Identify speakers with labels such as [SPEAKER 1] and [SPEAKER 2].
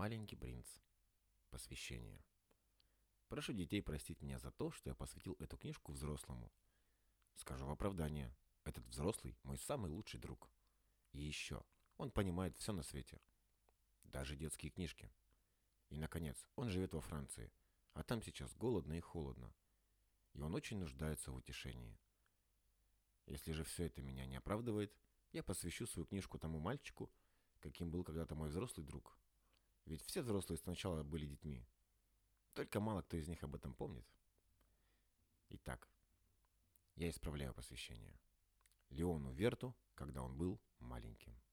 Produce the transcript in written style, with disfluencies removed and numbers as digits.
[SPEAKER 1] Маленький принц. Посвящение. Прошу детей простить меня за то, что я посвятил эту книжку взрослому. Скажу в оправдание. Этот взрослый мой самый лучший друг. И еще, он понимает все на свете. Даже детские книжки. И, наконец, он живет во Франции, а там сейчас голодно и холодно. И он очень нуждается в утешении. Если же все это меня не оправдывает, я посвящу свою книжку тому мальчику, каким был когда-то мой взрослый друг. Ведь все взрослые сначала были детьми. Только мало кто из них об этом помнит. Итак, я исправляю посвящение. Леону Верту, когда он был маленьким.